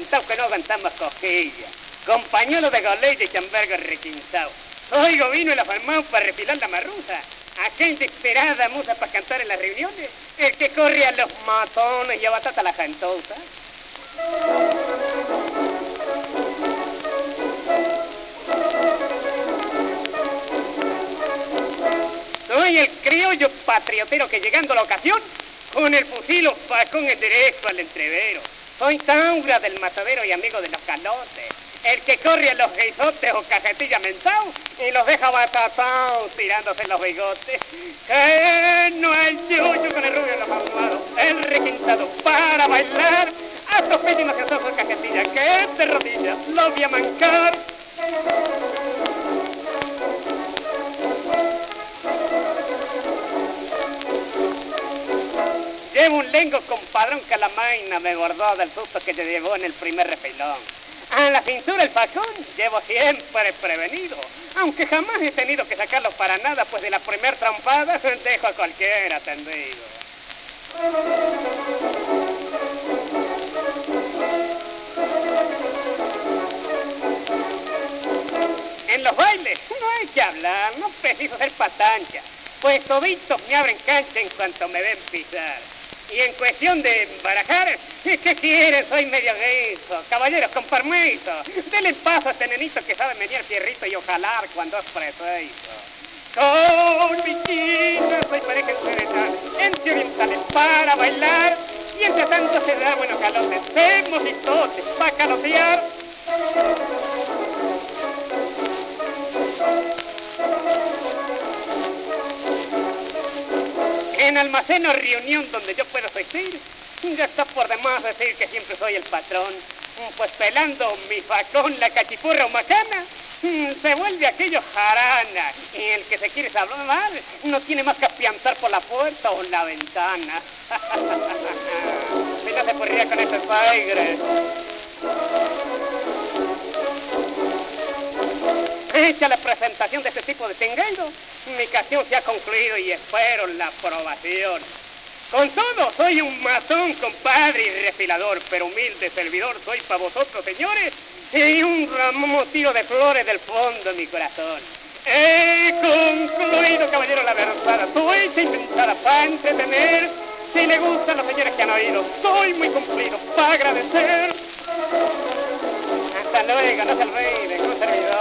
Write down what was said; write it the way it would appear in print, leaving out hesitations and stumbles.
pintado que no aguantamos cosquillas. Con pañuelo de goley y chambergo requintado. Oigo vino el afamado para refilar la marruza. Aquel desesperada musa para cantar en las reuniones. El que corre a los matones y a batata la gentosa. Soy el criollo patriotero que llegando a la ocasión, con el fusil o facón en derecho al entrevero. Soy Taura del matadero y amigo de los calotes. El que corre a los guisotes o cajetilla mentao y los deja batataos tirándose en los bigotes. Que no hay yuyo con el rubio en los mamuados. El requintado para bailar. A tus pésimas graciosos cajetilla que de rodillas lo voy a mancar. Llevo un lengo compadrón que la maina me guardó del susto que te llevó en el primer refilón. A la cintura el facón llevo siempre prevenido, aunque jamás he tenido que sacarlo para nada, pues de la primer trampada dejo a cualquiera tendido. En los bailes no hay que hablar, no preciso ser patancha, pues toditos me abren cancha en cuanto me ven pisar. Y en cuestión de barajar, ¿qué quieren? Soy medio guiso. Caballeros, con permiso. Denle paso a este nenito que sabe menear fierrito y ojalá cuando es preciso. Con mi chica soy pareja entre orientales para bailar. Y entre tanto se da buenos calotes, semos y totes para calotear. En almacén o reunión donde yo puedo asistir, ya está por demás decir que siempre soy el patrón. Pues pelando mi facón, la cachipurra o macana, se vuelve aquello jarana. Y el que se quiere salvar no tiene más que apianzar por la puerta o la ventana. Si no se podría con estos aires. Hecha la presentación de este tipo de tingueiro, mi canción se ha concluido y espero la aprobación. Con todo, soy un matón, compadre y refilador, pero humilde servidor soy para vosotros, señores, y un ramo-tiro de flores del fondo de mi corazón. He concluido, caballero, la verdad, soy inventada para entretener. Si le gustan los señores que han oído, soy muy cumplido para agradecer. Hasta luego, no se olviden, un servidor.